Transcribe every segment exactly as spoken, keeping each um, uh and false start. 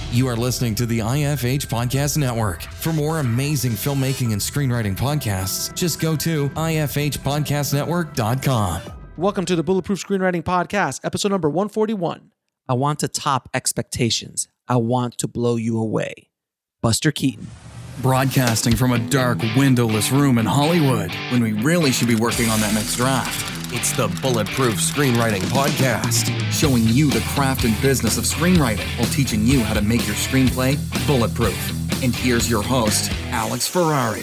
You are listening to the I F H Podcast Network. For more amazing filmmaking and screenwriting podcasts, just go to I F H podcast network dot com. Welcome to the Bulletproof Screenwriting Podcast, episode number one forty-one. I want to top expectations. I want to blow you away. Buster Keaton. Broadcasting from a dark, windowless room in Hollywood when we really should be working on that next draft. It's the Bulletproof Screenwriting Podcast, showing you the craft and business of screenwriting while teaching you how to make your screenplay bulletproof. And here's your host, Alex Ferrari.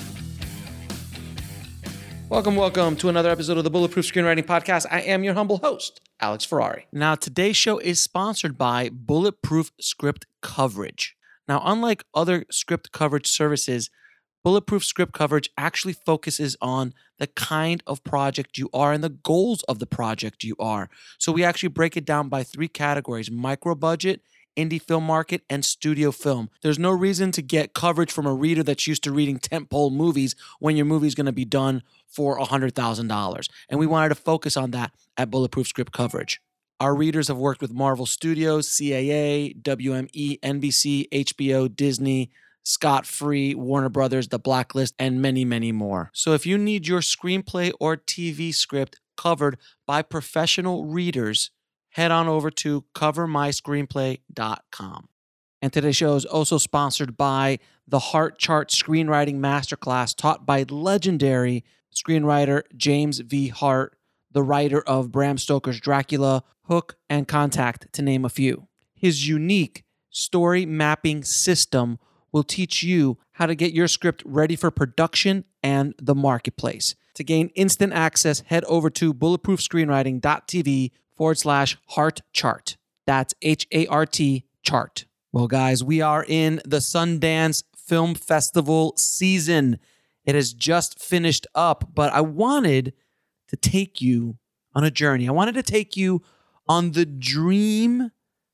Welcome, welcome to another episode of the Bulletproof Screenwriting Podcast. I am your humble host, Alex Ferrari. Now, today's show is sponsored by Bulletproof Script Coverage. Now, unlike other script coverage services, Bulletproof Script Coverage actually focuses on the kind of project you are and the goals of the project you are. So we actually break it down by three categories: micro budget, indie film market, and studio film. There's no reason to get coverage from a reader that's used to reading tentpole movies when your movie's going to be done for one hundred thousand dollars. And we wanted to focus on that at Bulletproof Script Coverage. Our readers have worked with Marvel Studios, C A A, W M E, N B C, H B O, Disney, Scott Free, Warner Brothers, The Blacklist, and many, many more. So if you need your screenplay or T V script covered by professional readers, head on over to cover my screenplay dot com. And today's show is also sponsored by the Heart Chart Screenwriting Masterclass taught by legendary screenwriter James V. Hart, the writer of Bram Stoker's Dracula, Hook, and Contact, to name a few. His unique story mapping system will teach you how to get your script ready for production and the marketplace. To gain instant access, head over to bulletproof screenwriting dot t v forward slash heart chart. That's H A R T chart. Well, guys, we are in the Sundance Film Festival season. It has just finished up, but I wanted to take you on a journey. I wanted to take you on the dream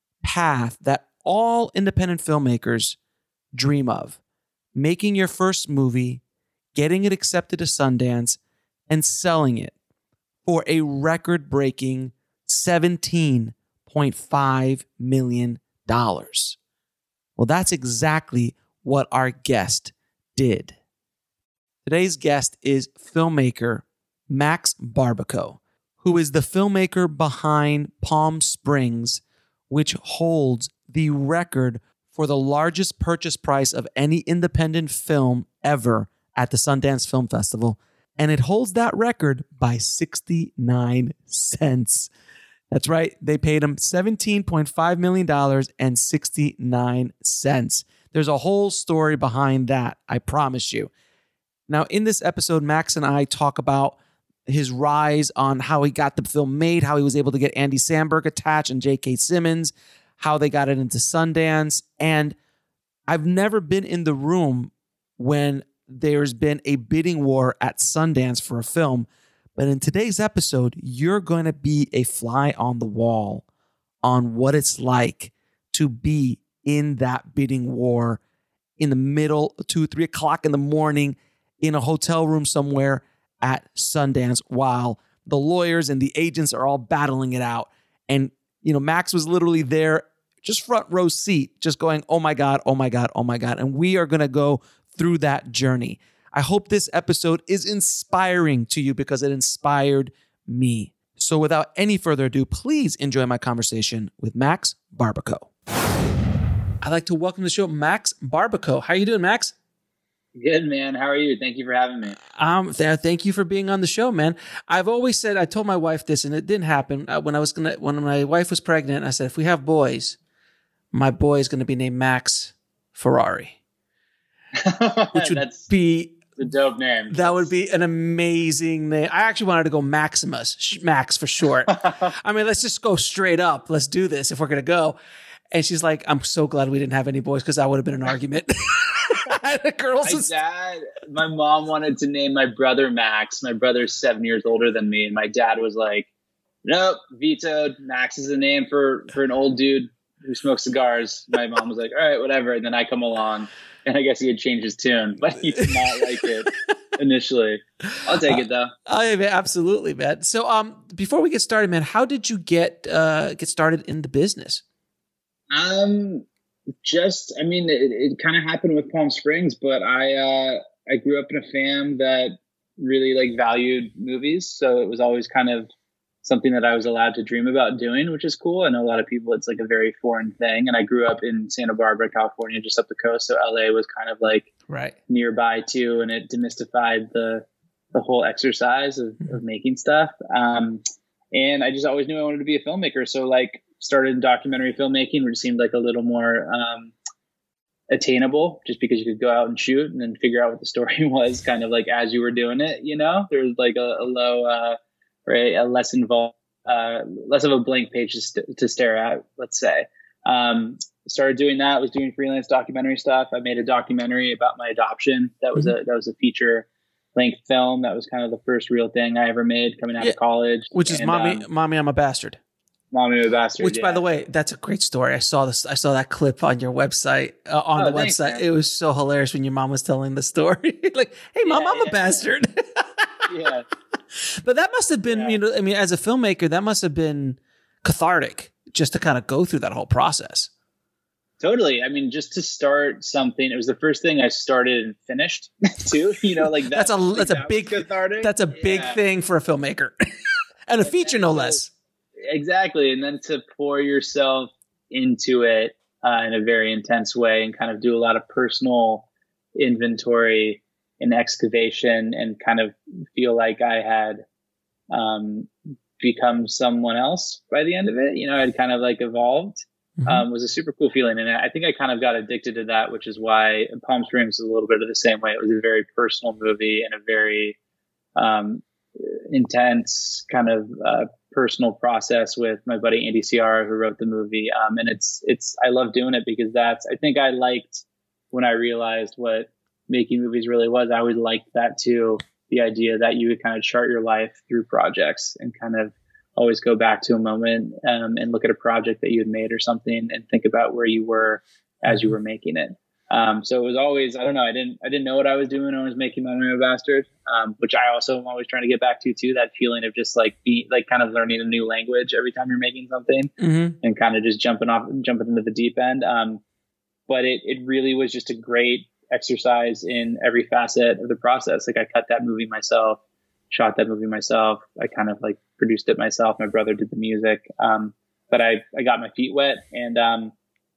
path that all independent filmmakers dream of: making your first movie, getting it accepted to Sundance, and selling it for a record-breaking seventeen point five million dollars. Well, that's exactly what our guest did. Today's guest is filmmaker Max Barbakow, who is the filmmaker behind Palm Springs, which holds the record for the largest purchase price of any independent film ever at the Sundance Film Festival. And it holds that record by sixty-nine cents. That's right. They paid him seventeen point five million dollars and sixty-nine cents. There's a whole story behind that, I promise you. Now, in this episode, Max and I talk about his rise on how he got the film made, how he was able to get Andy Samberg attached and J K. Simmons, how they got it into Sundance. And I've never been in the room when there's been a bidding war at Sundance for a film. But in today's episode, you're going to be a fly on the wall on what it's like to be in that bidding war in the middle, two, three o'clock in the morning in a hotel room somewhere at Sundance while the lawyers and the agents are all battling it out. And you know, Max was literally there, just front row seat, just going, oh my God, oh my God, oh my God. And we are going to go through that journey. I hope this episode is inspiring to you because it inspired me. So without any further ado, please enjoy my conversation with Max Barbakow. I'd like to welcome to the show Max Barbakow. How are you doing, Max? Good, man. How are you? Thank you for having me. Um, th- thank you for being on the show, man. I've always said, I told my wife this, and it didn't happen. Uh, when I was gonna, when my wife was pregnant, I said, if we have boys, my boy is going to be named Max Ferrari, which would That's be a dope name. That would be an amazing name. I actually wanted to go Maximus, sh- Max for short. I mean, let's just go straight up. Let's do this if we're going to go. And she's like, I'm so glad we didn't have any boys because that would have been an argument. The girls my was- dad, my mom wanted to name my brother Max. My brother's seven years older than me. And my dad was like, nope, vetoed. Max is a name for, for an old dude who smokes cigars. My mom was like, all right, whatever. And then I come along and I guess he had changed his tune, but he did not like it initially. I'll take it though. Uh, oh, yeah, absolutely, man. So um, before we get started, man, how did you get uh, get started in the business? Um, just, I mean, it, it kind of happened with Palm Springs, but I, uh, I grew up in a fam that really like valued movies. So it was always kind of something that I was allowed to dream about doing, which is cool. I know a lot of people, it's like a very foreign thing. And I grew up in Santa Barbara, California, just up the coast. So L A was kind of like right nearby too. And it demystified the, the whole exercise of, of making stuff. Um, and I just always knew I wanted to be a filmmaker. So like started in documentary filmmaking, which seemed like a little more, um, attainable, just because you could go out and shoot and then figure out what the story was kind of like as you were doing it, you know. There was like a, a low, uh, right, a less involved, uh, less of a blank page to, st- to stare at, let's say. Um, started doing that, was doing freelance documentary stuff. I made a documentary about my adoption. That was mm-hmm. a, that was a feature length film. That was kind of the first real thing I ever made coming out yeah. of college. Which is and, Mommy, um, Mommy, I'm a Bastard. Mommy, I'm a Bastard. Which, yeah. by the way, that's a great story. I saw this. I saw that clip on your website. Uh, on oh, the thanks, website, man. It was so hilarious when your mom was telling the story. Like, "Hey, mom, yeah, I'm yeah. a bastard." yeah, but that must have been, yeah. you know, I mean, as a filmmaker, that must have been cathartic just to kind of go through that whole process. Totally. I mean, just to start something, it was the first thing I started and finished too. You know, like that, that's a that's that a big cathartic. That's a big yeah. thing for a filmmaker, and a and feature, no less. Exactly. And then to pour yourself into it uh, in a very intense way and kind of do a lot of personal inventory and excavation and kind of feel like I had um, become someone else by the end of it. You know, I'd kind of like evolved. Mm-hmm. Um, was a super cool feeling. And I think I kind of got addicted to that, which is why Palm Springs is a little bit of the same way. It was a very personal movie and a very um, intense kind of uh, personal process with my buddy Andy Ciara, who wrote the movie. Um, and it's, it's, I love doing it because that's, I think I liked when I realized what making movies really was. I always liked that too. The idea that you would kind of chart your life through projects and kind of always go back to a moment um, and look at a project that you had made or something and think about where you were as you were making it. Um, so it was always, I don't know, I didn't, I didn't know what I was doing when I was making Mommy, I'm a Bastard, um, which I also am always trying to get back to too, that feeling of just like be like kind of learning a new language every time you're making something mm-hmm. and kind of just jumping off, jumping into the deep end. Um, but it, it really was just a great exercise in every facet of the process. Like I cut that movie myself, shot that movie myself. I kind of like produced it myself. My brother did the music. Um, but I, I got my feet wet and, um,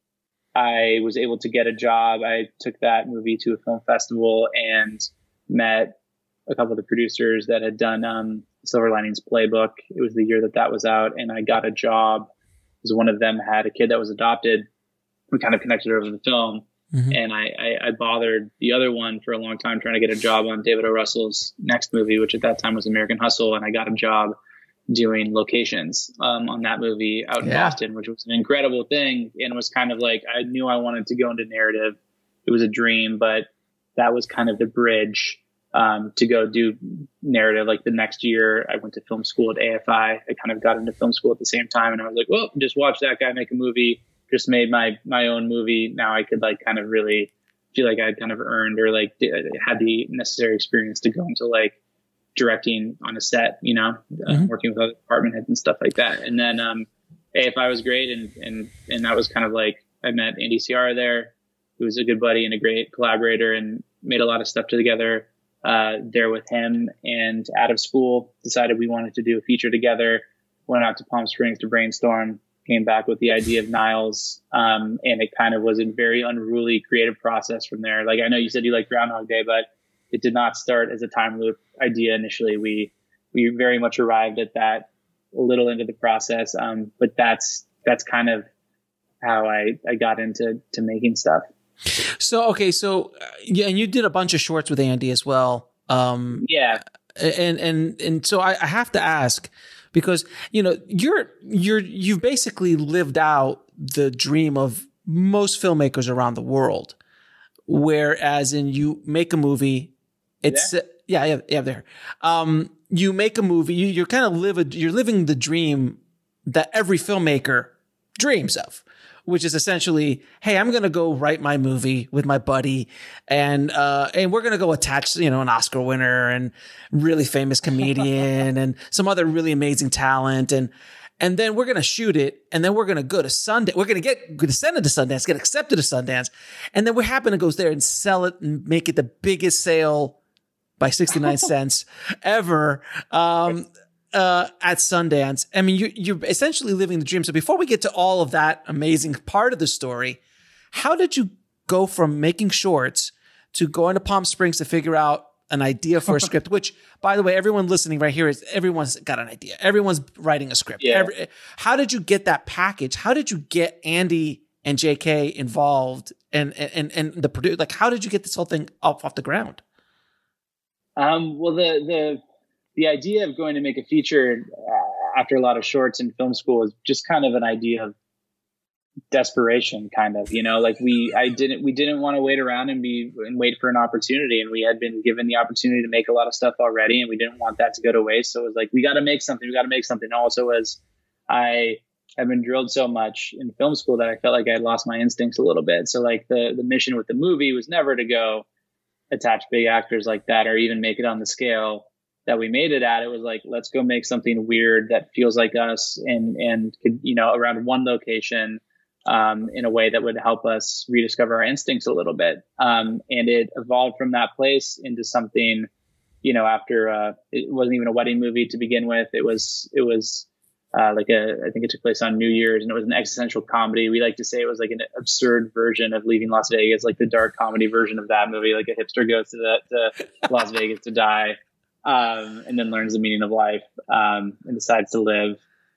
I was able to get a job. I took that movie to a film festival and met a couple of the producers that had done um, Silver Linings Playbook. It was the year that that was out, and I got a job because one of them had a kid that was adopted. We kind of connected over the film, mm-hmm. and I, I, I bothered the other one for a long time trying to get a job on David O. Russell's next movie, which at that time was American Hustle, and I got a job doing locations um, on that movie out in yeah. Boston, which was an incredible thing. And it was kind of like, I knew I wanted to go into narrative. It was a dream, but that was kind of the bridge um, to go do narrative. Like the next year I went to film school at A F I. I kind of got into film school at the same time. And I was like, well, just watch that guy make a movie, just made my, my own movie. Now I could like kind of really feel like I'd kind of earned or like had the necessary experience to go into like directing on a set, you know, uh, mm-hmm. working with other department heads and stuff like that. And then um, A F I was great. And, and, and that was kind of like, I met Andy Ciara there, who was a good buddy and a great collaborator and made a lot of stuff together uh, there with him. And out of school, decided we wanted to do a feature together, went out to Palm Springs to brainstorm, came back with the idea of Niles. Um, and it kind of was a very unruly creative process from there. Like, I know you said you like Groundhog Day, but it did not start as a time loop idea initially. We we very much arrived at that a little into the process, um, but that's that's kind of how I, I got into to making stuff. So okay, so uh, yeah, and you did a bunch of shorts with Andy as well. Um, yeah, and and and so I, I have to ask because you know you're you're you've basically lived out the dream of most filmmakers around the world, whereas in you make a movie. It's uh, yeah, yeah, yeah. There, um, you make a movie. You, you're kind of live. A, you're living the dream that every filmmaker dreams of, which is essentially, hey, I'm gonna go write my movie with my buddy, and uh, and we're gonna go attach, you know, an Oscar winner and really famous comedian and some other really amazing talent, and and then we're going to shoot it, and then we're going to go to Sundance. We're going to get going to send it to Sundance, get accepted to Sundance, and then we happen to go there and sell it and make it the biggest sale by sixty-nine cents ever um, uh, at Sundance. I mean, you, you're essentially living the dream. So before we get to all of that amazing part of the story, how did you go from making shorts to going to Palm Springs to figure out an idea for a script, which, by the way, everyone listening right here is everyone's got an idea. Everyone's writing a script. Yeah. Every, how did you get that package? How did you get Andy and J K involved and, and, and the producer? Like, how did you get this whole thing off, off the ground? Um, well, the, the, the idea of going to make a feature uh, after a lot of shorts in film school is just kind of an idea of desperation, kind of, you know, like we, I didn't, we didn't want to wait around and be and wait for an opportunity. And we had been given the opportunity to make a lot of stuff already, and we didn't want that to go to waste. So it was like, we got to make something, we got to make something. Also, as I have been drilled so much in film school that I felt like I had lost my instincts a little bit. So like the, the mission with the movie was never to go attach big actors like that, or even make it on the scale that we made it at. It was like, let's go make something weird that feels like us and, and could, you know, around one location, um, in a way that would help us rediscover our instincts a little bit. Um, and it evolved from that place into something, you know, after, uh, it wasn't even a wedding movie to begin with. It was, it was, uh, like a, I think it took place on New Year's, and it was an existential comedy. We like to say it was like an absurd version of Leaving Las Vegas, like the dark comedy version of that movie. Like a hipster goes to the, to Las Vegas to die, um, and then learns the meaning of life, um, and decides to live.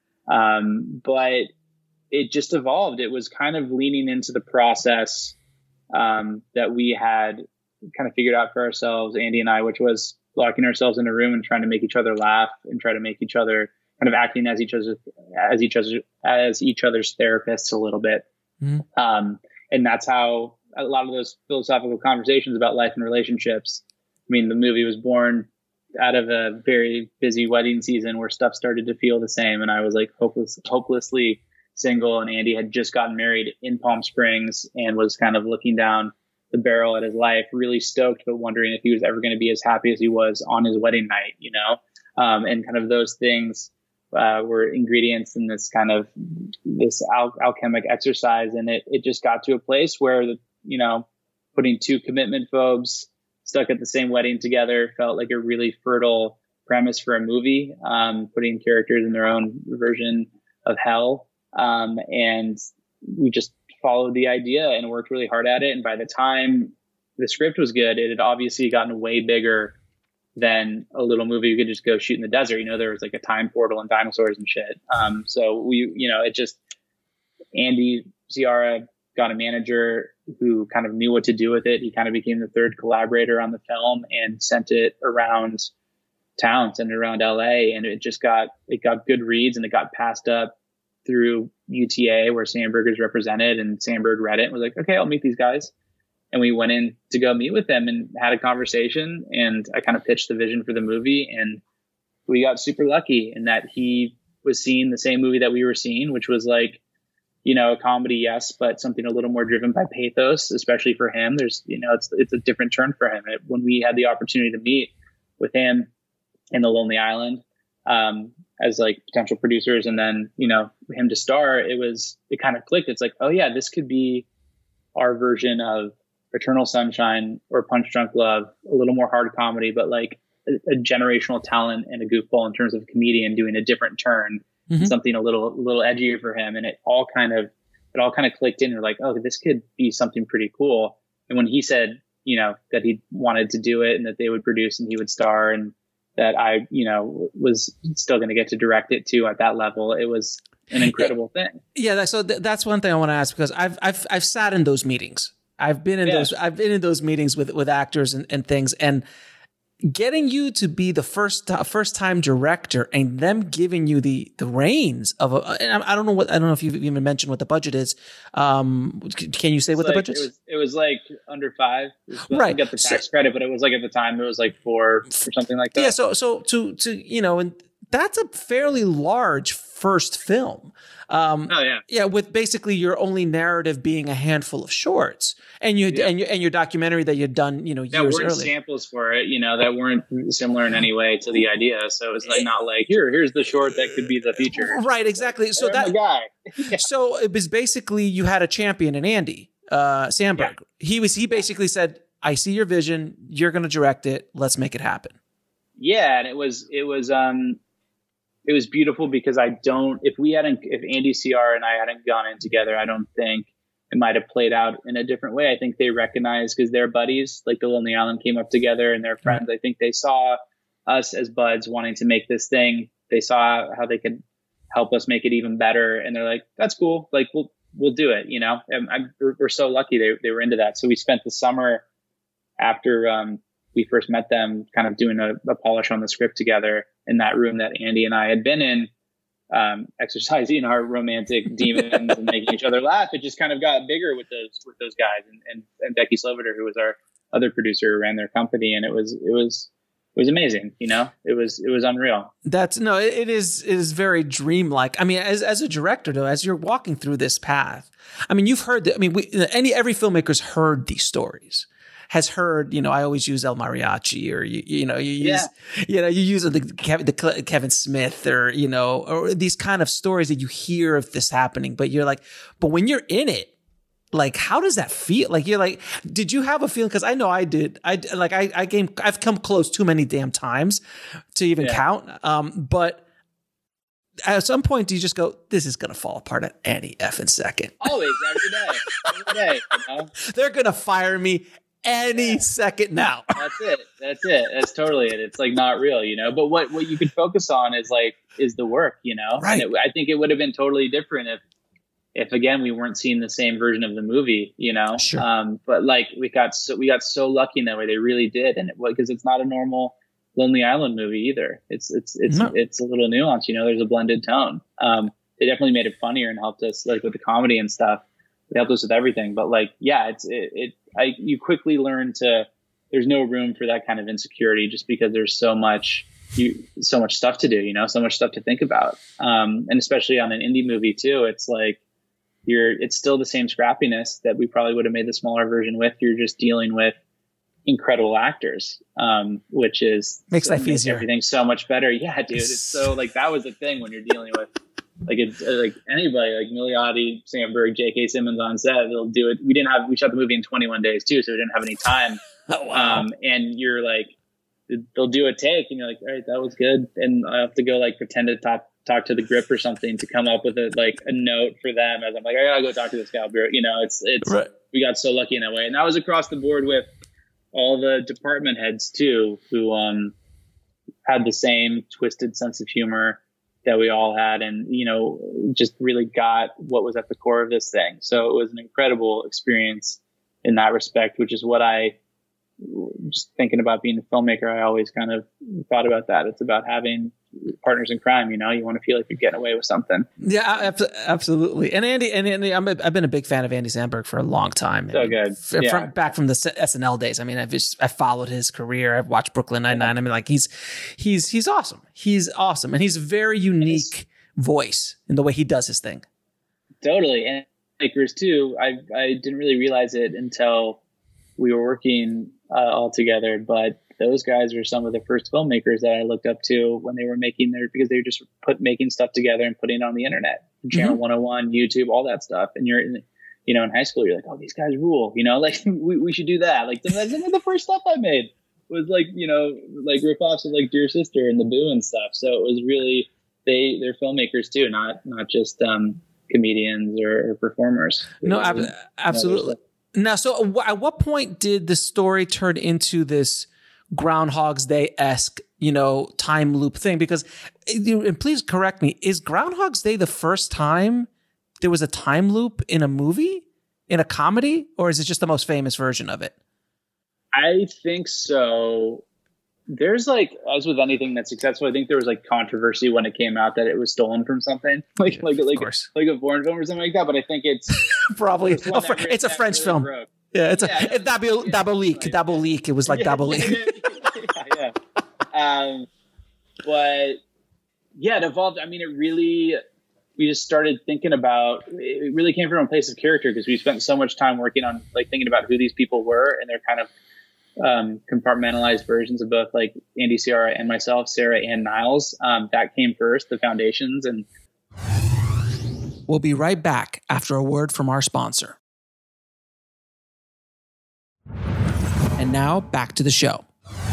Um, but it just evolved. It was kind of leaning into the process, um, that we had kind of figured out for ourselves, Andy and I, which was locking ourselves in a room and trying to make each other laugh and try to make each other kind of acting as each other, as each other, as each other's therapists a little bit. Mm-hmm. Um, and that's how a lot of those philosophical conversations about life and relationships. I mean, the movie was born out of a very busy wedding season where stuff started to feel the same. And I was like hopeless, hopelessly single. And Andy had just gotten married in Palm Springs and was kind of looking down the barrel at his life, really stoked, but wondering if he was ever going to be as happy as he was on his wedding night, you know? Um, and kind of those things uh, were ingredients in this kind of this al- alchemic exercise. And it, it just got to a place where, the, you know, putting two commitment phobes stuck at the same wedding together felt like a really fertile premise for a movie, um, putting characters in their own version of hell. Um, and we just followed the idea and worked really hard at it. And by the time the script was good, it had obviously gotten way bigger than a little movie you could just go shoot in the desert. You know, there was like a time portal and dinosaurs and shit. Um, so we, you know, it just, Andy Ciara got a manager who kind of knew what to do with it. He kind of became the third collaborator on the film and sent it around town, sent it around L A. And it just got, it got good reads, and it got passed up through U T A where Sandberg is represented, and Sandberg read it and was like, okay, I'll meet these guys. And we went in to go meet with them and had a conversation, and I kind of pitched the vision for the movie, and we got super lucky in that he was seeing the same movie that we were seeing, which was like, you know, a comedy, yes, but something a little more driven by pathos, especially for him. There's, you know, it's, it's a different turn for him. It, when we had the opportunity to meet with him in The Lonely Island, um, as like potential producers, and then, you know, him to star, it was, it kind of clicked. It's like, oh yeah, this could be our version of Eternal Sunshine or Punch Drunk Love, a little more hard comedy, but like a, a generational talent and a goofball in terms of a comedian doing a different turn, mm-hmm. something a little, a little edgier for him. And it all kind of, it all kind of clicked in. We're like, oh, this could be something pretty cool. And when he said, you know, that he wanted to do it and that they would produce and he would star, and that I, you know, was still going to get to direct it too at that level, it was an incredible yeah. thing. Yeah. That, so th- that's one thing I want to ask, because I've, I've, I've sat in those meetings. I've been in yeah. those, I've been in those meetings with, with actors and, and things, and getting you to be the first, first time director and them giving you the, the reins of a, and I don't know what, I don't know if you've even mentioned what the budget is. Um, can you say what like, the budget is? It was, it was like under five. Right. I get the tax so, credit, but it was like at the time it was like four or something like that. Yeah. So, so to, to, you know, and that's a fairly large first film. Um, oh yeah, yeah, with basically your only narrative being a handful of shorts, and you yeah. and, you, and your documentary that you'd done, you know, that years weren't earlier. Samples for it, you know, that weren't similar in any way to the idea. So it was like not like here, here's the short that could be the feature. Right, exactly. So that guy. yeah. So it was basically you had a champion in Andy uh, Samberg. Yeah. He was he basically said, "I see your vision. You're going to direct it. Let's make it happen." Yeah, and it was it was um. It was beautiful because I don't, if we hadn't, if Andy C R and I hadn't gone in together, I don't think it might have played out in a different way. I think they recognized, because they're buddies, like the Lonely Island came up together and they're friends. I think they saw us as buds wanting to make this thing. They saw how they could help us make it even better. And they're like, that's cool. Like, we'll, we'll do it, you know? And I'm, we're, we're so lucky they, they were into that. So we spent the summer after, um, we first met them kind of doing a, a polish on the script together in that room that Andy and I had been in, um, exercising our romantic demons and making each other laugh. It just kind of got bigger with those, with those guys and, and, and Becky Sloviter, who was our other producer who ran their company. And it was, it was, it was amazing. You know, it was, it was unreal. That's no, it, it is, it is very dreamlike. I mean, as, as a director though, as you're walking through this path, I mean, you've heard that, I mean, we, any, every filmmaker's heard these stories. Has heard, you know, I always use El Mariachi, or you, you know, you use, yeah. you know, you use the Kevin, the Kevin Smith, or you know, or these kind of stories that you hear of this happening. But you're like, but when you're in it, like, how does that feel? Like, you're like, did you have a feeling? Because I know I did. I like, I, I came, I've come close too many damn times to even yeah. count. Um, but at some point, do you just go, this is gonna fall apart at any effing second? Always, every day, every day. You know? They're gonna fire me any yeah. second now. That's it. That's it. That's totally it. It's like not real, you know, but what, what you could focus on is like, is the work, you know, right. And it, I think it would have been totally different if, if again, we weren't seeing the same version of the movie, you know, sure. um, but like we got so, we got so lucky in that way. They really did. And it was, cause it's not a normal Lonely Island movie either. It's, it's, it's, no. it's a little nuanced, you know, there's a blended tone. Um, they definitely made it funnier and helped us like with the comedy and stuff. They helped us with everything, but like, yeah, it's, it, it I, you quickly learn to, there's no room for that kind of insecurity just because there's so much, you, so much stuff to do, you know, so much stuff to think about. Um, and especially on an indie movie too, it's like you're, it's still the same scrappiness that we probably would have made the smaller version with. You're just dealing with incredible actors, um, which is makes life easier. Everything so much better. Yeah, dude. It's so like, that was the thing when you're dealing with, Like it's like anybody, like Milioti, Samberg, J K. Simmons on set, they'll do it. We didn't have, we shot the movie in twenty-one days too, so we didn't have any time. Oh, wow. Um, and you're like, they'll do a take, and you're like, all right, that was good. And I have to go like pretend to talk talk to the grip or something to come up with a like a note for them. As I'm like, I gotta go talk to this guy. You know, it's it's right. We got so lucky in that way, and that was across the board with all the department heads too, who um had the same twisted sense of humor that we all had, and, you know, just really got what was at the core of this thing. So it was an incredible experience in that respect, which is what I, just thinking about being a filmmaker, I always kind of thought about that. It's about having partners in crime, you know, you want to feel like you're getting away with something. Yeah, absolutely. And Andy, and Andy, I'm a, I've been a big fan of Andy Samberg for a long time. So good. F- yeah. From back from the S N L days. I mean, I've just, I followed his career. I've watched Brooklyn Nine-Nine. I mean, like he's, he's, he's awesome. He's awesome. And he's a very unique voice in the way he does his thing. Totally. And makers too. I, I didn't really realize it until we were working uh, all together, but those guys were some of the first filmmakers that I looked up to when they were making their, because they were just put making stuff together and putting it on the internet, Channel mm-hmm. one oh one, YouTube, all that stuff. And you're in, you know, in high school, you're like, oh, these guys rule, you know, like we, we should do that. Like that's some of the first stuff I made was like, you know, like ripoffs of like Dear Sister and The Boo and stuff. So it was really, they, they're filmmakers too, not, not just um, comedians or, or performers. No, ab- absolutely. Now, so at what point did the story turn into this Groundhog's Day-esque, you know, time loop thing? Because, and please correct me, is Groundhog's Day the first time there was a time loop in a movie, in a comedy, or is it just the most famous version of it? I think so. There's like, as with anything that's successful, I think there was like controversy when it came out that it was stolen from something, like like like, like a foreign film or something like that. But I think it's probably it's, a, fr- it's a French really film. Broke. Yeah, it's yeah, a it's double double leak, double leak. It was like yeah, double leak. yeah, yeah. Um, but yeah, it evolved. I mean, it really we just started thinking about, it really came from a place of character because we spent so much time working on like thinking about who these people were and their kind of um, compartmentalized versions of both like Andy, Ciara, and myself, Sarah and Niles. Um, that came first, the foundations. And we'll be right back after a word from our sponsor. And now back to the show.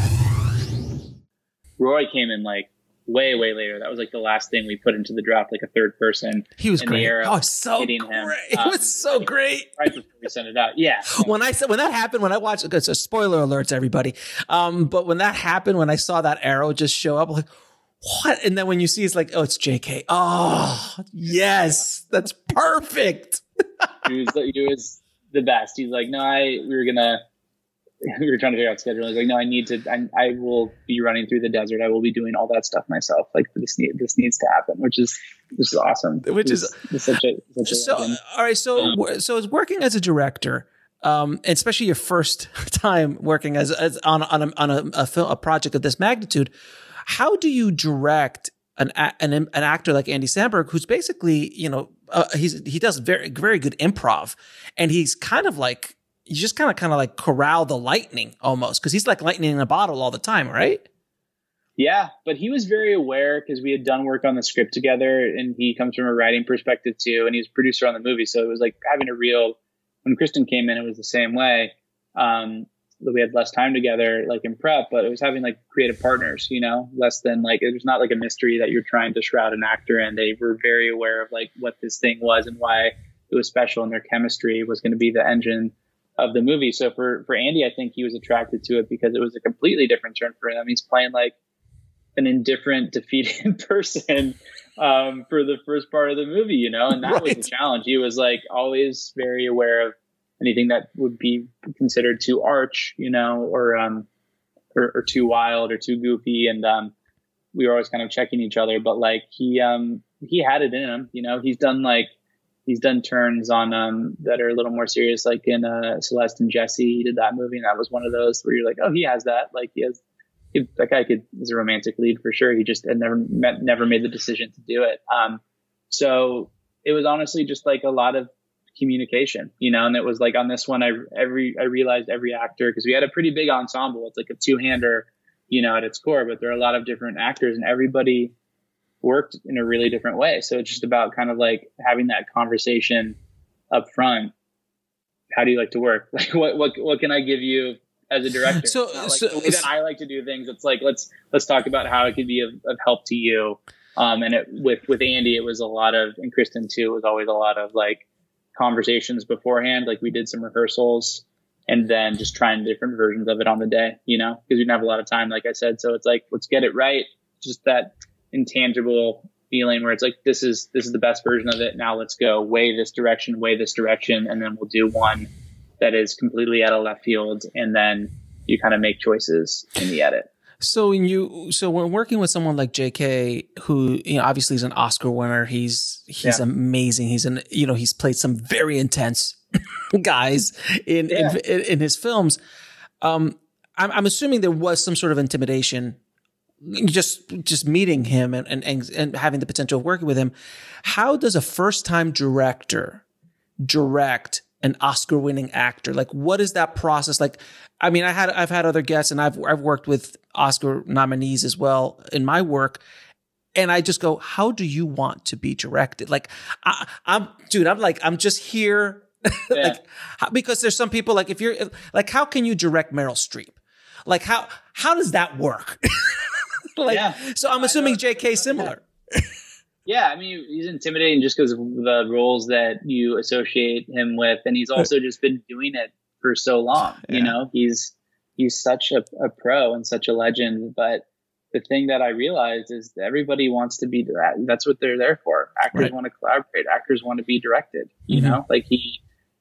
Roy came in like way, way later. That was like the last thing we put into the draft, like a third person. He was in great. The era oh, so hitting great. Him. It Um, was so great. Right before we sent it out. Yeah. When I said when that happened, when I watched, it's a spoiler alert to everybody. Um, but when that happened, when I saw that arrow just show up, I'm like, what? And then when you see it's like, oh, it's J K. Oh, yes, that's perfect. he was he was the best. He's like, no, I we were gonna we were trying to figure out schedule. He's like, no, I need to. I, I will be running through the desert. I will be doing all that stuff myself. Like this need this needs to happen, which is this is awesome. Which it's, is it's such a such a so. legend. All right, so so it's working as a director. Um, especially your first time working as, as on on a, on a, a film a project of this magnitude. How do you direct an an an actor like Andy Samberg, who's basically, you know, uh, he's he does very very good improv, and he's kind of like you just kind of kind of like corral the lightning almost because he's like lightning in a bottle all the time, right? Yeah, but he was very aware because we had done work on the script together, and he comes from a writing perspective too, and he's a producer on the movie, so it was like having a real. When Kristen came in, it was the same way. Um, we had less time together, like in prep, but it was having like creative partners, you know, less than like, it was not like a mystery that you're trying to shroud an actor in. They were very aware of like what this thing was and why it was special, and their chemistry was going to be the engine of the movie. So for, for Andy, I think he was attracted to it because it was a completely different turn for him. He's playing like an indifferent, defeated person um, for the first part of the movie, you know, and that right. was the challenge. He was like always very aware of anything that would be considered too arch, you know, or, um, or, or too wild or too goofy. And, um, we were always kind of checking each other, but like he, um, he had it in him, you know, he's done like, he's done turns on, um, that are a little more serious, like in, uh, Celeste and Jesse. He did that movie, and that was one of those where you're like, oh, he has that. Like he has, he, that guy could, is a romantic lead for sure. He just had never met, never made the decision to do it. Um, so it was honestly just like a lot of communication, you know, and it was like on this one, I every I realized every actor, because we had a pretty big ensemble. It's like a two-hander, you know, at its core, but there are a lot of different actors, and everybody worked in a really different way. So it's just about kind of like having that conversation up front. How do you like to work? Like, what what what can I give you as a director? So, like so the way that I like to do things, it's like let's let's talk about how it could be of, of help to you. Um, and it, with with Andy, it was a lot of, and Kristen too, it was always a lot of like conversations beforehand. Like we did some rehearsals and then just trying different versions of it on the day, you know, because we didn't have a lot of time, like I said. So it's like, let's get it right. Just that intangible feeling where it's like, this is, this is the best version of it. Now let's go way this direction, way this direction. And then we'll do one that is completely out of left field. And then you kind of make choices in the edit. So when you, so when working with someone like J K, who, you know, obviously is an Oscar winner, he's, he's yeah. amazing. He's an, you know, he's played some very intense guys in, yeah. in, in his films. Um, I'm, I'm assuming there was some sort of intimidation just, just meeting him and, and, and having the potential of working with him. How does a first time director direct an Oscar winning actor? Like, what is that process like? I mean, I had, I've had other guests, and I've, I've worked with Oscar nominees as well in my work. And I just go, how do you want to be directed? Like, I, I'm, dude, I'm like, I'm just here. Yeah. Like, because there's some people like, if you're like, how can you direct Meryl Streep? Like, how, how does that work? Like, yeah. So I'm assuming J K similar. Yeah. Yeah, I mean, he's intimidating just because of the roles that you associate him with. And he's also just been doing it for so long. Yeah. You know, he's he's such a, a pro and such a legend. But the thing that I realized is that everybody wants to be, that's what they're there for. Actors right. want to collaborate. Actors want to be directed. You mm-hmm. know, like he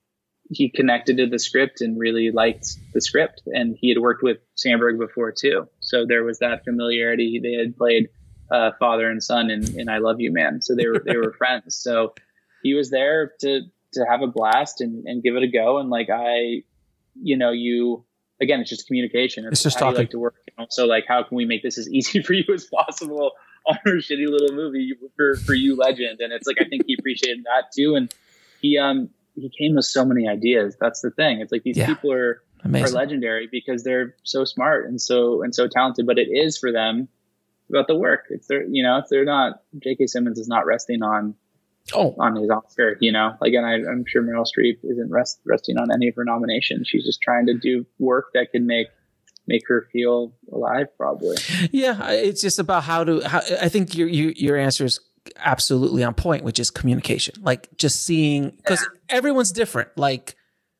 he connected to the script and really liked the script. And he had worked with Samberg before, too. So there was that familiarity. They had played Uh, father and son in, in I Love You, Man. So they were they were friends. So he was there to to have a blast and, and give it a go. And like I, you know, you again, it's just communication. It's, it's just how talking. you like to work. And also, like, how can we make this as easy for you as possible? on our shitty little movie for, for you, Legend. And it's like, I think he appreciated that too. And he, um, he came with so many ideas. That's the thing. It's like these yeah. people are, Amazing. are legendary because they're so smart and so, and so talented, but it is for them about the work. It's their, you know, if they're not, J K. Simmons is not resting on, oh, on his Oscar, you know, like, and I, I'm sure Meryl Streep isn't rest, resting on any of her nominations. She's just trying to do work that can make, make her feel alive, probably. Yeah. It's just about how to, how, I think your, your, your answer is absolutely on point, which is communication. Like just seeing, because yeah. everyone's different. Like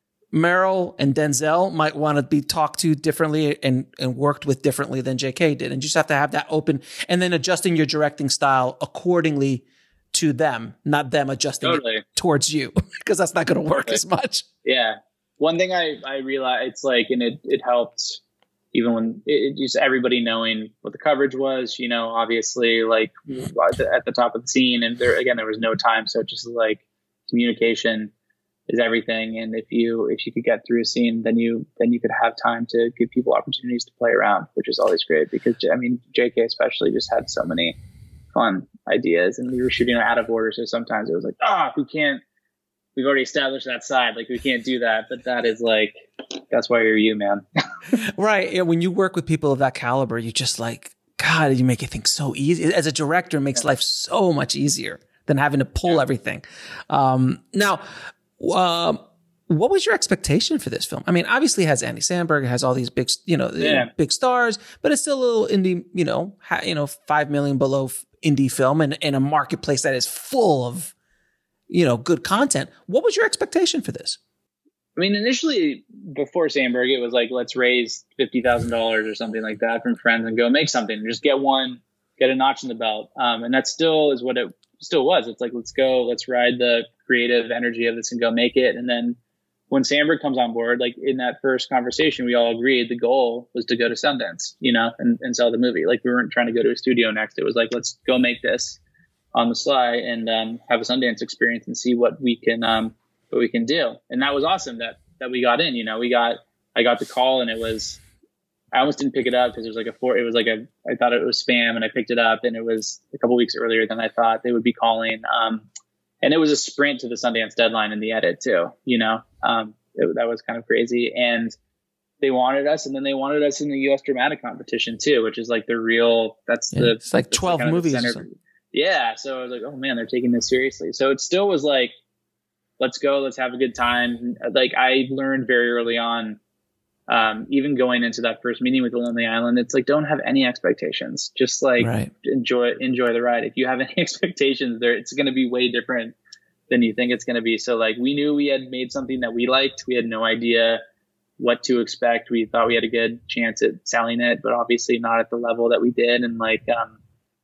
Meryl and Denzel might want to be talked to differently and, and worked with differently than J K did. And you just have to have that open and then adjusting your directing style accordingly to them, not them adjusting totally. it towards you, because that's not going to work as much. Yeah. One thing I, I realized, it's like, and it, it helped even when it, it just everybody knowing what the coverage was, you know, obviously like at the, at the top of the scene, and there, again, there was no time. So just like communication is everything. And if you, if you could get through a scene, then you, then you could have time to give people opportunities to play around, which is always great because I mean, J K especially just had so many fun ideas, and we were shooting out of order. So sometimes it was like, ah, oh, we can't, we've already established that side. Like we can't do that, but that is like, that's why you're you, man. Right. Yeah. When you work with people of that caliber, you just like, God, you make it think so easy. As a director, it makes yeah. life so much easier than having to pull yeah. everything. Um, now, um, what was your expectation for this film? I mean, obviously it has Andy Samberg, it has all these big, you know, yeah. big stars, but it's still a little indie, you know, ha, you know, five million below indie film and in a marketplace that is full of, you know, good content. What was your expectation for this? I mean, initially before Samberg, it was like, let's raise fifty thousand dollars or something like that from friends and go make something, just get one, get a notch in the belt. Um, and that still is what it still was. It's like, let's go, let's ride the creative energy of this and go make it. And then when Samberg comes on board, like in that first conversation, we all agreed the goal was to go to Sundance, you know, and, and sell the movie. Like we weren't trying to go to a studio next. It was like, let's go make this on the sly and um, have a Sundance experience and see what we can, um, what we can do. And that was awesome that, that we got in, you know, we got, I got the call and it was, I almost didn't pick it up because it was like a four, it was like a, I thought it was spam and I picked it up and it was a couple weeks earlier than I thought they would be calling. Um, and it was a sprint to the Sundance deadline in the edit too, you know, um, it, that was kind of crazy. And they wanted us, and then they wanted us in the U S dramatic competition too, which is like the real, that's yeah, the, it's like twelve movies. Yeah. So I was like, oh man, they're taking this seriously. So it still was like, let's go, let's have a good time. Like I learned very early on, um, even going into that first meeting with The Lonely Island, it's like, don't have any expectations. Just like right. enjoy, enjoy the ride. If you have any expectations there, it's going to be way different than you think it's going to be. So like, we knew we had made something that we liked. We had no idea what to expect. We thought we had a good chance at selling it, but obviously not at the level that we did. And like, um,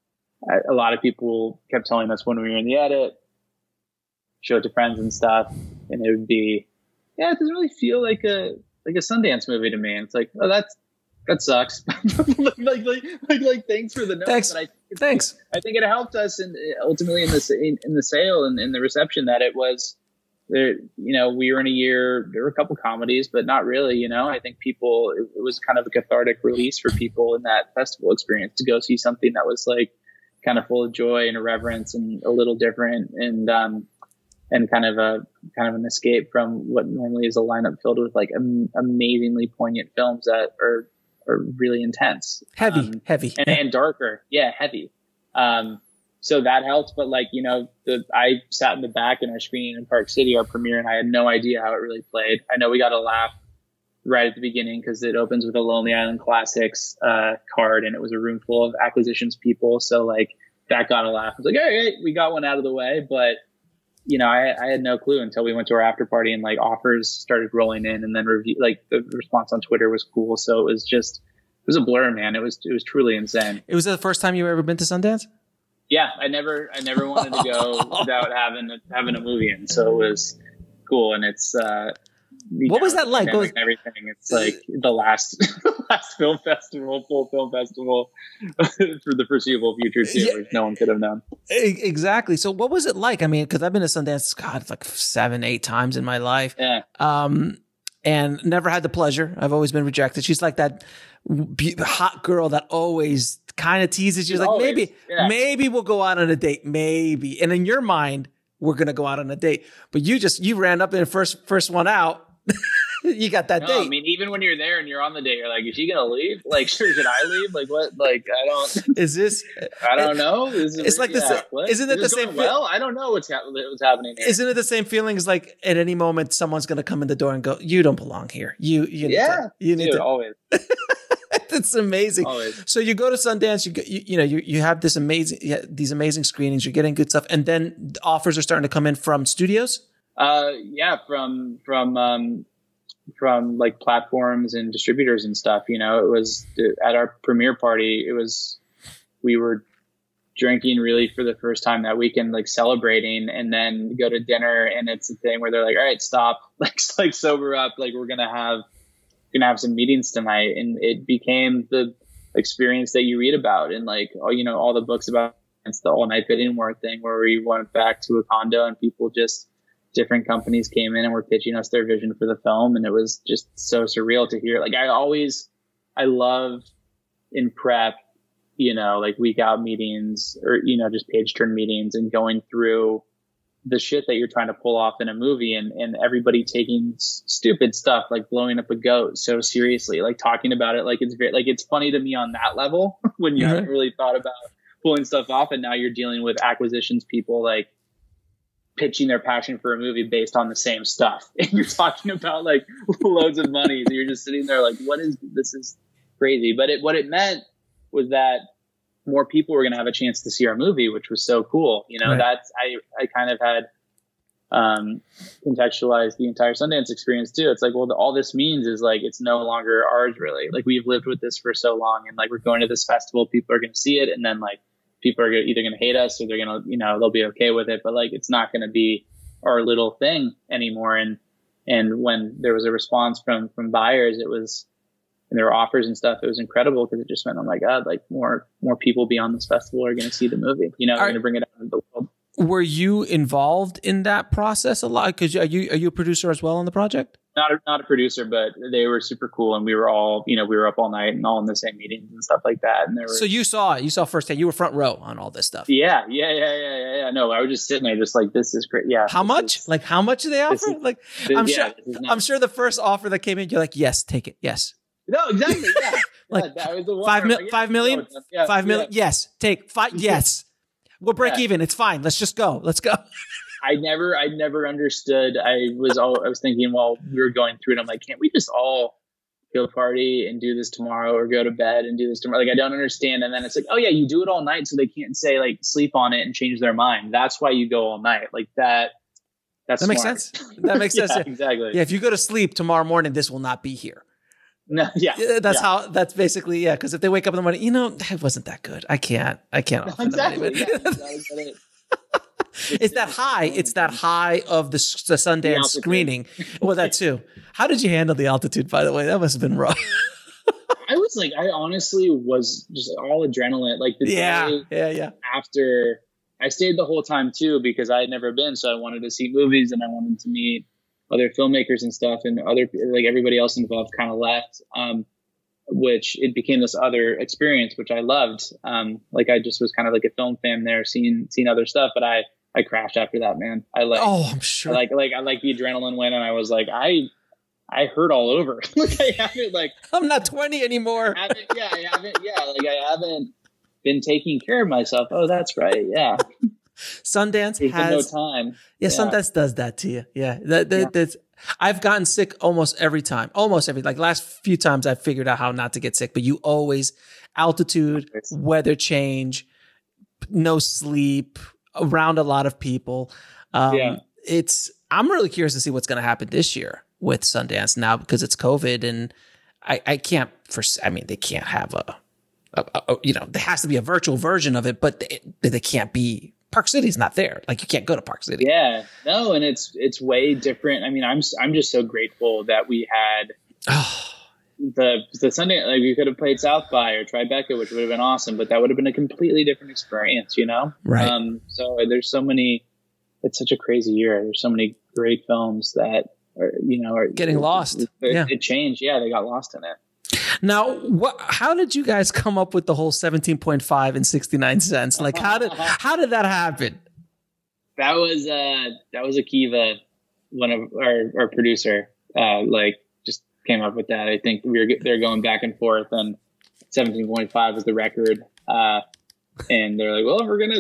a lot of people kept telling us when we were in the edit, show it to friends and stuff, and it would be, yeah, it doesn't really feel like a like a Sundance movie to me. And it's like, oh, that's that sucks. like, like, like, like, like, thanks for the note. Thanks. But I, thanks. I think it helped us, and ultimately in the in, in the sale and in the reception that it was. There, you know, we were in a year. There were a couple comedies, but not really. You know, I think people. It, it was kind of a cathartic release for people in that festival experience to go see something that was like kind of full of joy and irreverence and a little different, and um, and kind of a kind of an escape from what normally is a lineup filled with like am- amazingly poignant films that are are really intense, heavy, um, heavy, and, and darker. Yeah, heavy. Um, so that helped, but like you know, the I sat in the back in our screening in Park City, our premiere, and I had no idea how it really played. I know we got a laugh right at the beginning because it opens with a Lonely Island Classics uh, card, and it was a room full of acquisitions people. So like that got a laugh. I was like, hey, hey, we got one out of the way. But you know, I, I had no clue until we went to our after party and like offers started rolling in, and then review like the response on Twitter was cool. So it was just it was a blur, man. It was it was truly insane. It was the first time you ever been to Sundance? Yeah, I never I never wanted to go without having having a movie in. So it was cool, and it's. Uh, What know, was that like? Was, everything. It's like the last last film festival, full film festival for the foreseeable future too, yeah, which no one could have known. Exactly. So what was it like? I mean, because I've been to Sundance, God, it's like seven, eight times in my life. Yeah. Um, and never had the pleasure. I've always been rejected. She's like that be- hot girl that always kind of teases you like, Always. maybe, yeah. maybe we'll go out on a date. Maybe. And in your mind, we're going to go out on a date, but you just, you ran up in the first, first one out. You got that no, date. I mean, even when you're there and you're on the date, you're like, is she going to leave? Like, sure, should I leave? Like, what? Like, I don't. Is this? I don't know. Is it, it's like yeah, this. what? Isn't it Is the this same? going well, I don't know what's, ha- what's happening here. Isn't it the same feeling as like at any moment someone's going to come in the door and go, "You don't belong here. You, you need yeah, to, you need dude, to." always. It's amazing. Always. So you go to Sundance, you, go, you you know you you have this amazing you have these amazing screenings. You're getting good stuff, and then offers are starting to come in from studios. Uh, yeah, from from um, from like platforms and distributors and stuff. You know, it was at our premiere party. It was we were drinking really for the first time that weekend, like celebrating, and then go to dinner, and it's a thing where they're like, "All right, stop, like like sober up, like we're gonna have gonna have some meetings tonight," and it became the experience that you read about and like all you know all the books about. It's the all night bidding war thing where we went back to a condo and people just different companies came in and were pitching us their vision for the film, and it was just so surreal to hear. Like I always, I love in prep, you know, like week out meetings or you know just page turn meetings and going through the shit that you're trying to pull off in a movie, and and everybody taking s- stupid stuff like blowing up a goat so seriously, like talking about it like it's very like it's funny to me on that level when you mm-hmm. haven't really thought about pulling stuff off, and now you're dealing with acquisitions people like pitching their passion for a movie based on the same stuff, and you're talking about like loads of money, and you're just sitting there like, what is this? Is crazy. But it what it meant was that more people were going to have a chance to see our movie, which was so cool. You know, right. that's, I, I kind of had, um, contextualized the entire Sundance experience too. It's like, well, the, all this means is like, it's no longer ours really. Like we've lived with this for so long, and like, we're going to this festival, people are going to see it. And then like, people are either going to hate us or they're going to, you know, they'll be okay with it, but like, it's not going to be our little thing anymore. And, and when there was a response from, from buyers, it was, and there were offers and stuff. It was incredible because it just meant, oh my God, like more, more people beyond this festival are going to see the movie, you know, are going to bring it out into the world. Were you involved in that process a lot? Cause are you, are you a producer as well on the project? Not a, not a producer, but they were super cool. And we were all, you know, we were up all night and all in the same meetings and stuff like that. And there were, so you saw it, you saw firsthand, you were front row on all this stuff. Yeah. Yeah. Yeah. Yeah. Yeah. yeah. No, I was just sitting there just like, this is great. Yeah. How much? Is, like how much do they offer? Is, like, this, I'm yeah, sure, I'm sure the first offer that came in, you're like, yes, take it. Yes. No, exactly. Yeah. like yeah, that was the five, mil- like, yeah, five million, no, yeah, five yeah. million. Yes. Take five. Yes. We'll break yeah. even. It's fine. Let's just go. Let's go. I never, I never understood. I was all, I was thinking while we were going through it, I'm like, can't we just all go party and do this tomorrow or go to bed and do this tomorrow? Like, I don't understand. And then it's like, oh yeah, you do it all night. So they can't say like sleep on it and change their mind. That's why you go all night like that. That's that makes smart. sense. That makes sense. yeah, exactly. Yeah. If you go to sleep tomorrow morning, this will not be here. No, yeah. That's yeah. how, that's basically, yeah. Cause if they wake up in the morning, you know, it wasn't that good. I can't, I can't. No, offer exactly. them Yeah, exactly. It. It's that high. It's that high of the, the Sundance the screening. Well, that too. How did you handle the altitude, by the way? That must have been rough. I was like, I honestly was just all adrenaline. Like the yeah, day yeah, yeah. after, I stayed the whole time too because I had never been. So I wanted to see movies and I wanted to meet other filmmakers and stuff, and other like everybody else involved kind of left. Um, which it became this other experience, which I loved. Um, like I just was kind of like a film fan there, seeing seeing other stuff, but I. I crashed after that, man. I like, oh, I'm sure. I like, like, I like the adrenaline went, and I was like, I, I hurt all over. like I haven't, like, I'm not twenty anymore. haven't, yeah, I haven't, yeah, like I haven't been taking care of myself. Oh, that's right, yeah. Sundance Taking has no time. Yeah, yeah, Sundance does that to you. Yeah, that, that, yeah. that's. I've gotten sick almost every time. Almost every like last few times I've figured out how not to get sick, but you always altitude, weather change, no sleep. Around a lot of people. Um, yeah. It's, I'm really curious to see what's going to happen this year with Sundance now because it's COVID, and I, I can't, for, I mean, they can't have a, a, a, you know, there has to be a virtual version of it, but they, they can't be, Park City's not there. Like you can't go to Park City. Yeah, no. And it's, it's way different. I mean, I'm, I'm just so grateful that we had the, the Sunday, like we could have played South by or Tribeca, which would have been awesome, but that would have been a completely different experience, you know? Right. Um, so there's so many, it's such a crazy year. There's so many great films that are, you know, are getting lost. It, yeah. it changed. Yeah. They got lost in it. Now, what? How did you guys come up with the whole seventeen point five and sixty-nine cents? Like, how did how did that happen? That was uh, that was Akiva, one of our our producer. Uh, like, just came up with that. I think we were they're going back and forth, and seventeen point five was the record. Uh, and they're like, well, if we're gonna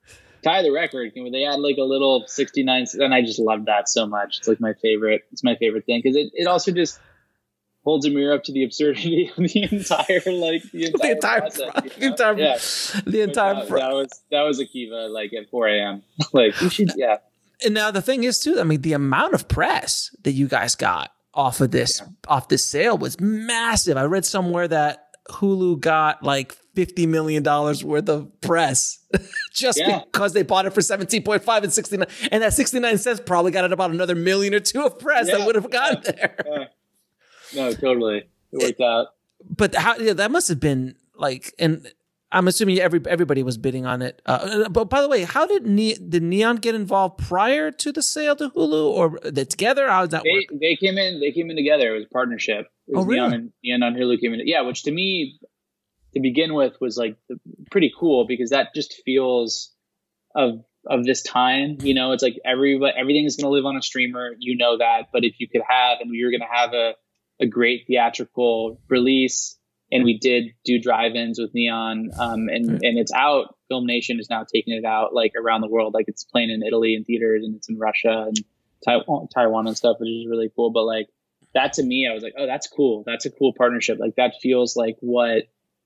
tie the record, can they add like a little sixty-nine? And I just love that so much. It's like my favorite. It's my favorite thing because it, it also just holds a mirror up to the absurdity of the entire like the entire, the entire process, pro- you know? the entire, yeah. the entire that, pro- that was that was Akiva like at four a.m. like we should yeah. And now the thing is too, I mean, the amount of press that you guys got off of this yeah. off this sale was massive. I read somewhere that Hulu got like fifty million dollars worth of press just yeah. because they bought it for seventeen point five and sixty-nine. And that sixty-nine cents probably got it about another million or two of press yeah. that would have gotten yeah. there. Yeah. No, totally. It worked out. But how yeah, that must have been like, and I'm assuming every everybody was bidding on it. Uh, but by the way, how did ne- did Neon get involved prior to the sale to Hulu, or they together? How did that they, work? They came in. They came in together. It was a partnership. It was oh, really? Neon and Neon on Hulu came in. Yeah, which to me, to begin with, was like pretty cool because that just feels of of this time. You know, it's like everybody, everything is going to live on a streamer. You know that, but if you could have, and you're going to have a a great theatrical release, and we did do drive-ins with Neon, um, and mm-hmm. and it's out. Film Nation is now taking it out like around the world, like it's playing in Italy in theaters, and it's in Russia and Taiwan, Taiwan and stuff, which is really cool. But like that to me, I was like, oh, that's cool. That's a cool partnership. Like that feels like what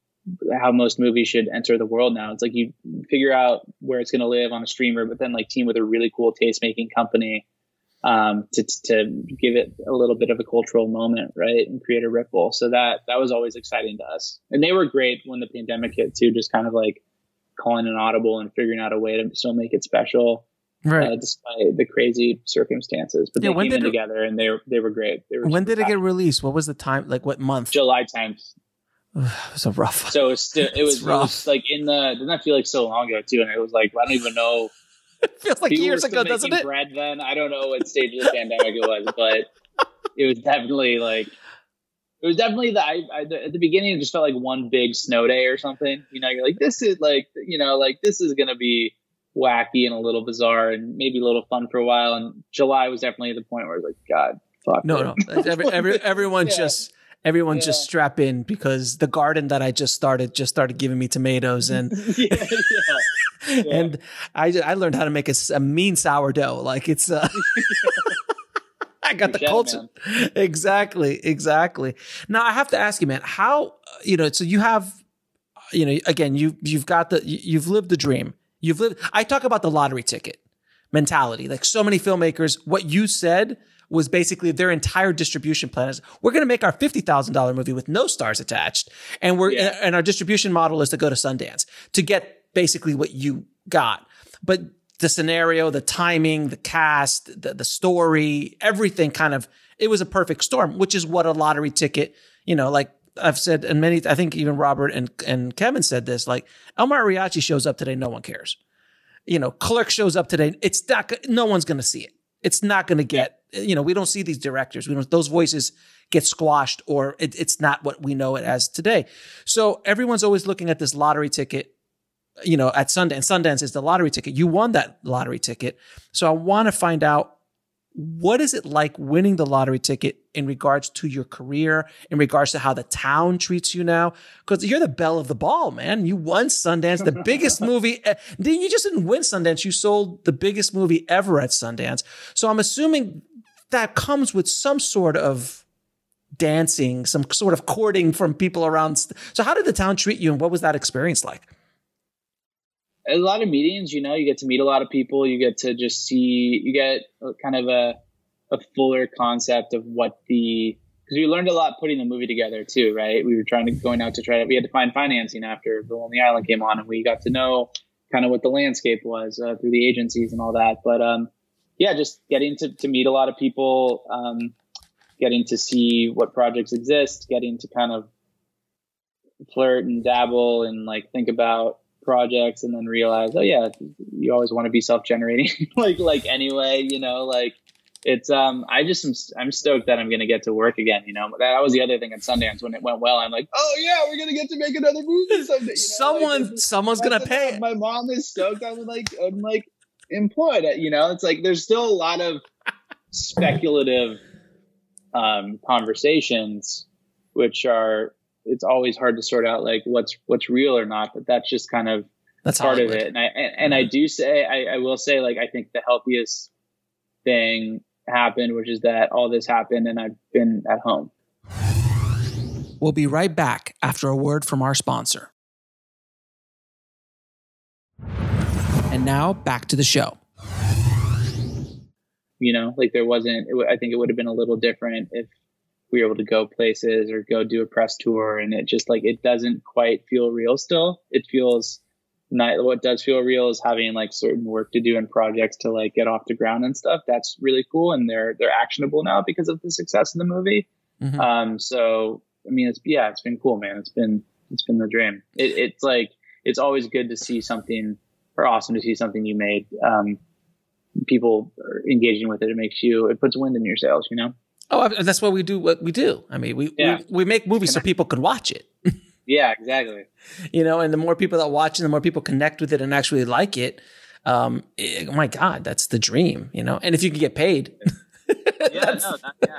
how most movies should enter the world now. It's like you figure out where it's going to live on a streamer, but then like team with a really cool taste-making company. Um, to to give it a little bit of a cultural moment, right, and create a ripple. So that that was always exciting to us, and they were great when the pandemic hit too. Just kind of like calling an audible and figuring out a way to still make it special, right, uh, despite the crazy circumstances. But yeah, they came in it, together, and they they were great. They were when did it get released? What was the time? Like what month? July tenth. It was a rough. So it was still, it was, it was like in the. Doesn't that feel like so long ago too? And it was like I don't even know. It feels like People years ago, doesn't it? Bread then I don't know what stage of the pandemic it was, but it was definitely like it was definitely the I, I at the beginning it just felt like one big snow day or something. You know, you're like this is like you know like this is gonna be wacky and a little bizarre and maybe a little fun for a while. And July was definitely the point where I was like, God, fuck. No, it. no, every, every, everyone yeah. just. Everyone yeah. just strap in because the garden that I just started just started giving me tomatoes and yeah, yeah. Yeah. and I I learned how to make a, a mean sourdough. Like it's uh, I got the culture. Exactly, exactly. Now I have to ask you, man, how you know? So you have, you know, again, you you've got the you've lived the dream. You've lived. I talk about the lottery ticket mentality. Like so many filmmakers, what you said was basically their entire distribution plan is we're going to make our fifty thousand dollars movie with no stars attached. And we're, yeah. and our distribution model is to go to Sundance to get basically what you got. But the scenario, the timing, the cast, the, the story, everything kind of, it was a perfect storm, which is what a lottery ticket, you know, like I've said, and many, I think even Robert and, and Kevin said this, like El Mariachi shows up today. No one cares. You know, Clerk shows up today. It's not, no one's going to see it. It's not going to get, you know, we don't see these directors. We don't, those voices get squashed or it, it's not what we know it as today. So everyone's always looking at this lottery ticket, you know, at Sundance. Sundance is the lottery ticket. You won that lottery ticket. So I want to find out, what is it like winning the lottery ticket in regards to your career, in regards to how the town treats you now? Because you're the belle of the ball, man. You won Sundance, the biggest movie. You just didn't win Sundance. You sold the biggest movie ever at Sundance. So I'm assuming that comes with some sort of dancing, some sort of courting from people around. So how did the town treat you and what was that experience like? A lot of meetings, you know, you get to meet a lot of people. You get to just see, you get kind of a, a fuller concept of what the, because we learned a lot putting the movie together too, right? We were trying to, going out to try to, we had to find financing after The Lonely Island came on and we got to know kind of what the landscape was uh, through the agencies and all that. But um, yeah, just getting to, to meet a lot of people, um, getting to see what projects exist, getting to kind of flirt and dabble and like think about projects and then realize, oh yeah, you always want to be self-generating like like anyway, you know, like It's um I just am I'm stoked that I'm gonna get to work again. You know, that was the other thing at Sundance when it went well. I'm like, oh yeah, we're gonna get to make another movie someday. You know? Someone, like, someone's gonna pay it. My mom is stoked. I'm like, I'm like employed. You know, it's like there's still a lot of speculative um, conversations, which are it's always hard to sort out like what's what's real or not. But that's just kind of that's part Hollywood. of it. And I and, and I do say I, I will say like I think the healthiest thing happened, which is that all this happened and I've been at home. We'll be right back after a word from our sponsor. And now back to the show. You know, like there wasn't, it w- I think it would have been a little different if we were able to go places or go do a press tour, and it just like, it doesn't quite feel real still. It feels not, what does feel real is having like certain work to do and projects to like get off the ground and stuff. That's really cool. And they're, they're actionable now because of the success of the movie. Mm-hmm. Um, so, I mean, it's, yeah, it's been cool, man. It's been, it's been the dream. It, it's like, it's always good to see something, or awesome to see something you made. Um, people are engaging with it. It makes you, it puts wind in your sails, you know? Oh, that's why we do what we do. I mean, we, yeah. we, we make movies so people can watch it. Yeah, exactly. You know, and the more people that watch it, the more people connect with it and actually like it. Um, it, oh my God, that's the dream, you know? And if you can get paid. Yeah, no, that, yeah.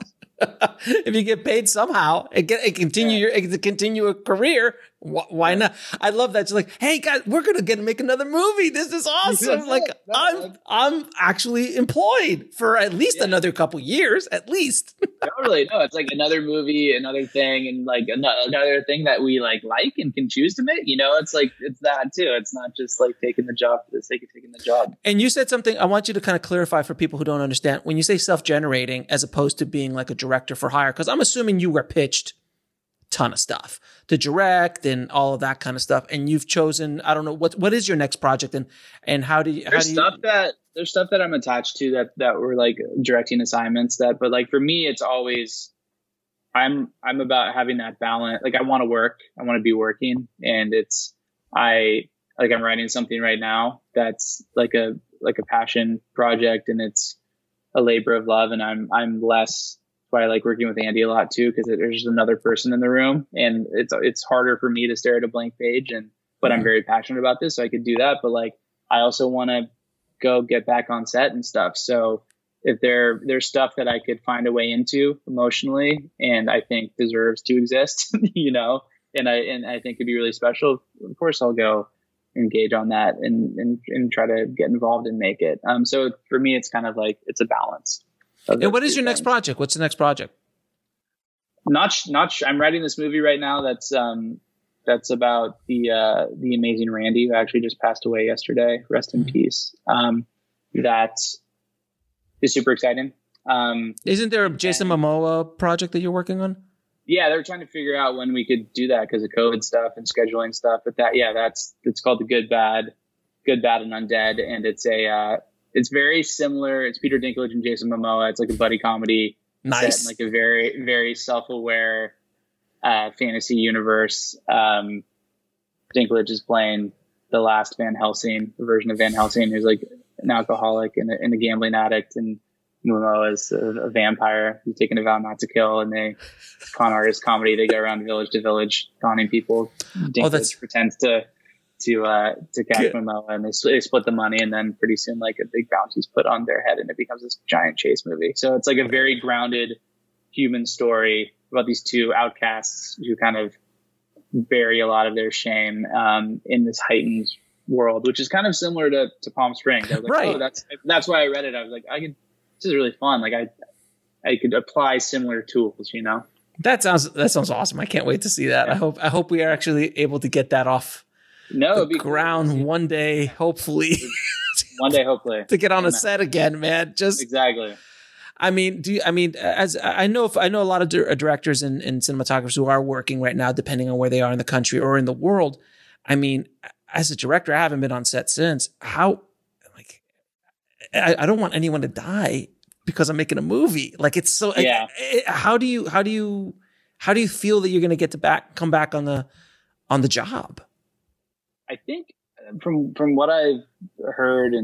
If you get paid somehow and get and continue yeah. your continue a career, wh- why yeah. not? I love that. It's like, hey guys, we're gonna get make another movie. This is awesome. Yeah, like no, I'm no. I'm actually employed for at least yeah. another couple years, at least. Totally, no, it's like another movie, another thing, and like another thing that we like like and can choose to make. You know, it's like it's that too. It's not just like taking the job for the sake of taking the job. And you said something I want you to kind of clarify for people who don't understand. When you say self-generating, as opposed to being like a director for hire, because I'm assuming you were pitched a ton of stuff to direct and all of that kind of stuff, and you've chosen, I don't know, what what is your next project, and and how do you how there's do you, stuff that there's stuff that I'm attached to that that were like directing assignments that, but like for me it's always I'm I'm about having that balance. Like I want to work, I want to be working, and it's I like I'm writing something right now that's like a like a passion project, and it's a labor of love, and I'm I'm less why I like working with Andy a lot too, because there's just another person in the room, and it's it's harder for me to stare at a blank page, and but I'm very passionate about this, so I could do that. But like I also want to go get back on set and stuff. So if there there's stuff that I could find a way into emotionally, and I think deserves to exist, you know, and I and I think could be really special, of course I'll go engage on that and and, and try to get involved and make it. Um, so for me, it's kind of like it's a balance. And what is your things. next project? What's the next project? Not, not. I'm writing this movie right now. That's um, that's about the uh, the amazing Randy, who actually just passed away yesterday. Rest in mm-hmm. peace. Um, that is super exciting. Um, Isn't there a Jason and, Momoa project that you're working on? Yeah, they're trying to figure out when we could do that because of COVID stuff and scheduling stuff. But that, yeah, that's it's called The Good, Bad, Good, Bad, and Undead, and it's a. Uh, It's very similar. It's Peter Dinklage and Jason Momoa. It's like a buddy comedy. Nice. Set in like a very, very self-aware uh, fantasy universe. Um, Dinklage is playing the last Van Helsing, the version of Van Helsing, who's like an alcoholic and a, and a gambling addict. And Momoa is a, a vampire who's taken a vow not to kill. And they, con artist comedy, they go around village to village conning people. Dinklage oh, that's... pretends to... to uh to catch Momoa, and they, they split the money, and then pretty soon like a big bounty's put on their head, and it becomes this giant chase movie. So it's like a very grounded human story about these two outcasts who kind of bury a lot of their shame um in this heightened world, which is kind of similar to, to Palm Springs. I was like, right. oh, that's that's why I read it. I was like, I could this is really fun. Like I I could apply similar tools, you know. That sounds that sounds awesome. I can't wait to see that. Yeah. I hope I hope we are actually able to get that off No, the ground cool. one day, hopefully. One day, hopefully, to get on yeah, a set again, man. Just exactly. I mean, do you, I mean, as I know, if I know a lot of di- directors and, and cinematographers who are working right now, depending on where they are in the country or in the world. I mean, as a director, I haven't been on set since. How, like, I, I don't want anyone to die because I'm making a movie. Like, it's so. Yeah. It, how do you? How do you? How do you feel that you're going to get to back come back on the on the job? I think from from what I've heard and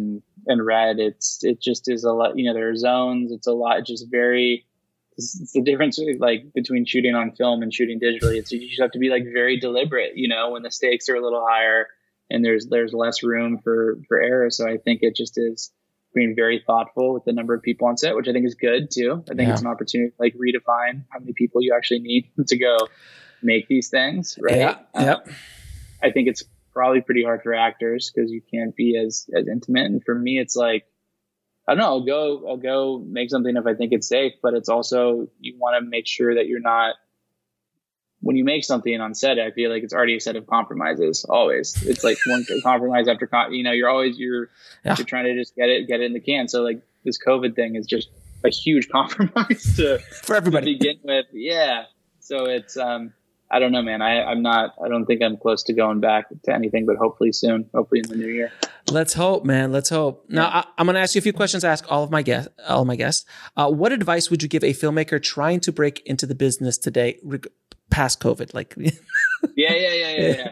and red. It's, it just is a lot, you know, there are zones. It's a lot, it's just very, it's, it's the difference like between shooting on film and shooting digitally. It's, you just have to be like very deliberate, you know, when the stakes are a little higher and there's, there's less room for, for error. So I think it just is being very thoughtful with the number of people on set, which I think is good too. I think Yeah. it's an opportunity to like redefine how many people you actually need to go make these things. Right. Yeah. Yep. Um, I think it's probably pretty hard for actors because you can't be as, as intimate. And for me, it's like, I don't know, I'll go, I'll go make something if I think it's safe, but it's also, you want to make sure that you're not, when you make something on set, I feel like it's already a set of compromises. Always. It's like one compromise after, com- you know, you're always, you're, Yeah. you're trying to just get it, get it in the can. So like this COVID thing is just a huge compromise to, For everybody. to begin with. Yeah. So it's, um, I don't know, man. I, I'm not, I don't think I'm close to going back to anything, but hopefully soon, hopefully in the new year. Let's hope, man. Let's hope. Now, I, I'm going to ask you a few questions. I ask all of my guests. All of my guests. Uh, what advice would you give a filmmaker trying to break into the business today, reg- past COVID? Like, yeah, yeah, yeah, yeah,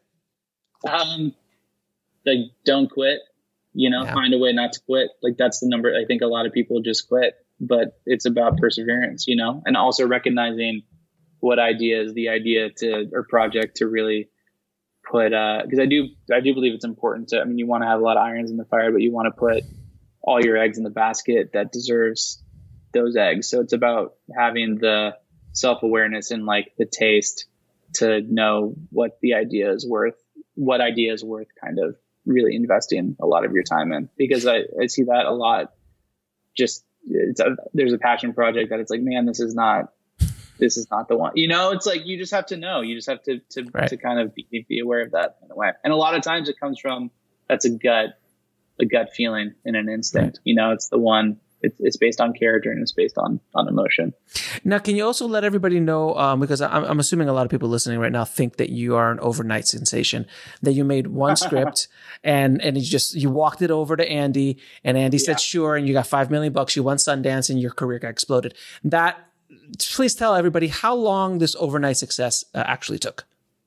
yeah. Um, like, don't quit. You know, Yeah. find a way not to quit. Like, that's the number. I think a lot of people just quit, but it's about perseverance. You know, and also recognizing what idea is the idea to or project to really put. Uh, because I do, I do believe it's important to. I mean, you want to have a lot of irons in the fire, but you want to put all your eggs in the basket that deserves those eggs. So it's about having the self-awareness and like the taste to know what the idea is worth, what idea is worth kind of really investing a lot of your time in, because I, I see that a lot. Just it's a, there's a passion project that it's like, man, this is not, this is not the one, you know, it's like, you just have to know, you just have to, to, Right. to kind of be, be aware of that in a way. And a lot of times it comes from, that's a gut, a gut feeling and an instinct, you know, it's the one, it's, it's based on character and it's based on, on emotion. now, can you also let everybody know, um, because I'm, I'm assuming a lot of people listening right now think that you are an overnight sensation, that you made one script and, and you just, you walked it over to Andy and Andy Yeah. said, sure. And you got five million bucks. You won Sundance and your career got exploded. That, please tell everybody how long this overnight success uh, actually took.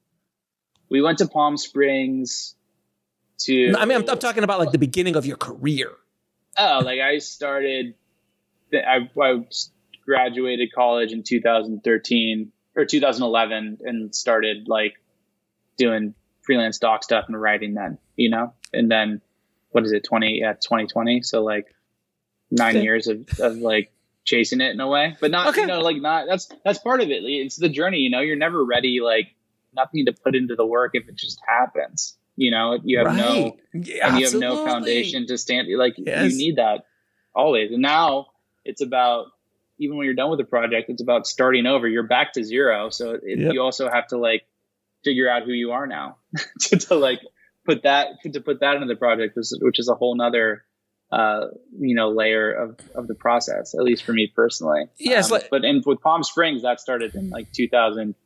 We went to Palm Springs to, No, I mean, I'm, I'm talking about like the beginning of your career. oh, like I started, I, I graduated college in two thousand thirteen or two thousand eleven and started like doing freelance doc stuff and writing then, you know, and then what is it? twenty, yeah, twenty twenty. So like nine Okay. years of, of like chasing it in a way, but not, Okay. you know, like not, that's, that's part of it. It's the journey, you know, you're never ready, like nothing to put into the work if it just happens, you know, you have no, Yeah, and you have no absolutely. foundation to stand, like Yes. you need that always. And now it's about, even when you're done with the project, it's about starting over. You're back to zero. So it, Yep. you also have to like figure out who you are now to, to like put that, to put that into the project, which is, which is a whole nother, uh, you know, layer of, of the process, at least for me personally. Yes, Um, like- but in, with Palm Springs, that started in like two thousand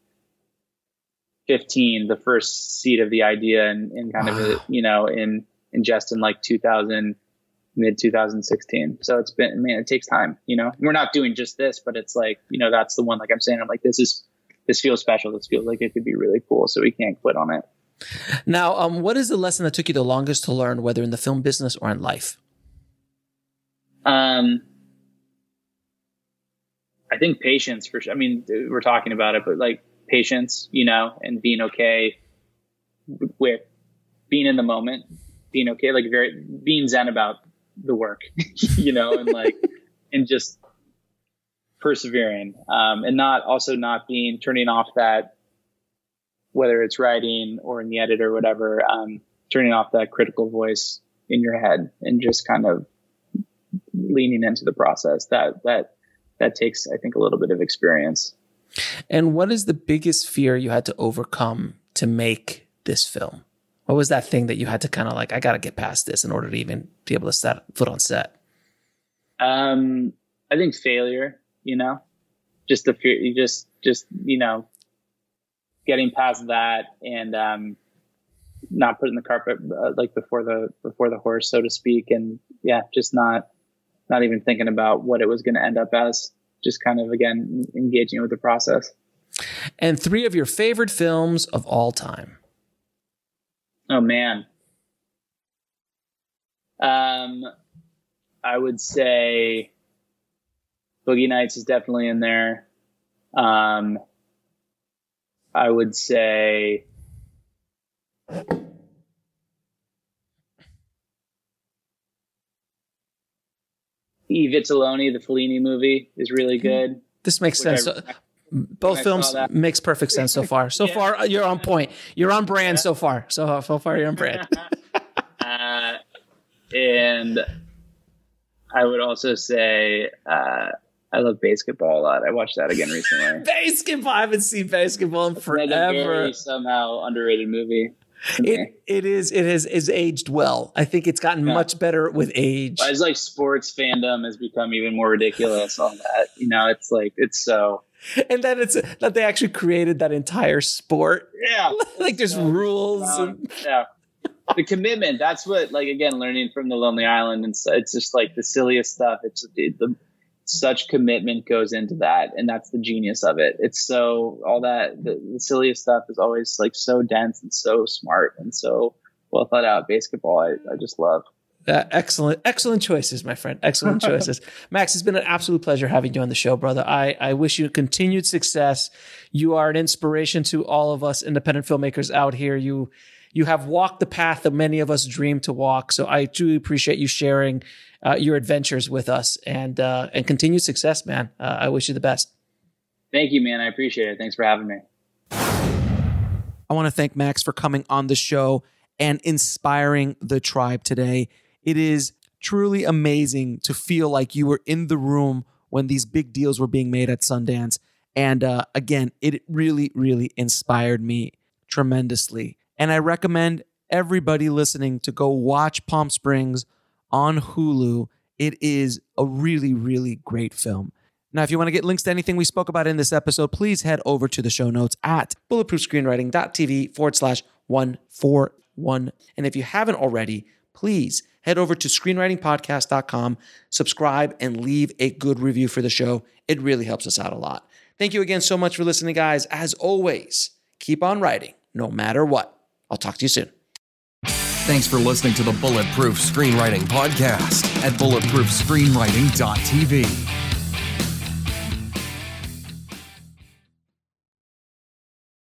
fifteen, the first seed of the idea, and, and kind of, a, you know, in, in just in like two thousand, mid two thousand sixteen. So it's been, man, it takes time, you know, we're not doing just this, but it's like, you know, that's the one, like I'm saying, I'm like, this is, this feels special. This feels like it could be really cool. So we can't quit on it. Now, um, what is the lesson that took you the longest to learn, whether in the film business or in life? Um, I think patience for sure. I mean, we're talking about it, but like patience, you know, and being okay with being in the moment, being okay, like very, being zen about the work, you know, and like, and just persevering, um, and not also not being, turning off that, whether it's writing or in the edit or whatever, um, turning off that critical voice in your head and just kind of leaning into the process. That, that, that takes, I think, a little bit of experience. And what is the biggest fear you had to overcome to make this film? What was that thing that you had to kind of like, I got to get past this in order to even be able to set foot on set? Um, I think failure, you know, just the fear, you just, just, you know, getting past that and, um, not putting the carpet uh, like before the, before the horse, so to speak. And yeah, just not, not even thinking about what it was going to end up as, just kind of, again, engaging with the process. And three of your favorite films of all time. Oh man. Um, I would say Boogie Nights is definitely in there. Um, I would say I Vitelloni, the Fellini movie, is really good. This makes sense. I, Both films makes perfect sense so far. So yeah. far, you're on point. You're on brand yeah. so far. So so far, you're on brand. uh, and I would also say uh, I love Basketball a lot. I watched that again recently. Basketball. I haven't seen Basketball in forever. Very somehow underrated movie. It it is it has is aged well. I think it's gotten yeah. much better with age. It's like sports fandom has become even more ridiculous on that. You know, it's like it's so. And then it's that they actually created that entire sport. Yeah, like there's so, rules. Um, and... Yeah, the commitment. That's what, like, again, learning from the Lonely Island, and so it's just like the silliest stuff. It's it, the such commitment goes into that, and that's the genius of it. It's so all that the, the silliest stuff is always like so dense and so smart and so well thought out. Basketball, I, I just love. Uh, excellent, excellent choices, my friend. Excellent choices. Max, it's been an absolute pleasure having you on the show, brother. I, I wish you continued success. You are an inspiration to all of us independent filmmakers out here. You you have walked the path that many of us dream to walk. So I truly appreciate you sharing uh, your adventures with us, and uh, and continued success, man. Uh, I wish you the best. Thank you, man. I appreciate it. Thanks for having me. I want to thank Max for coming on the show and inspiring the tribe today. It is truly amazing to feel like you were in the room when these big deals were being made at Sundance. And uh, again, it really, really inspired me tremendously. And I recommend everybody listening to go watch Palm Springs on Hulu. It is a really, really great film. Now, if you want to get links to anything we spoke about in this episode, please head over to the show notes at bulletproofscreenwriting.tv forward slash 141. And if you haven't already, please head over to screenwriting podcast dot com, subscribe, and leave a good review for the show. It really helps us out a lot. Thank you again so much for listening, guys. As always, keep on writing, no matter what. I'll talk to you soon. Thanks for listening to the Bulletproof Screenwriting Podcast at bulletproof screenwriting dot t v.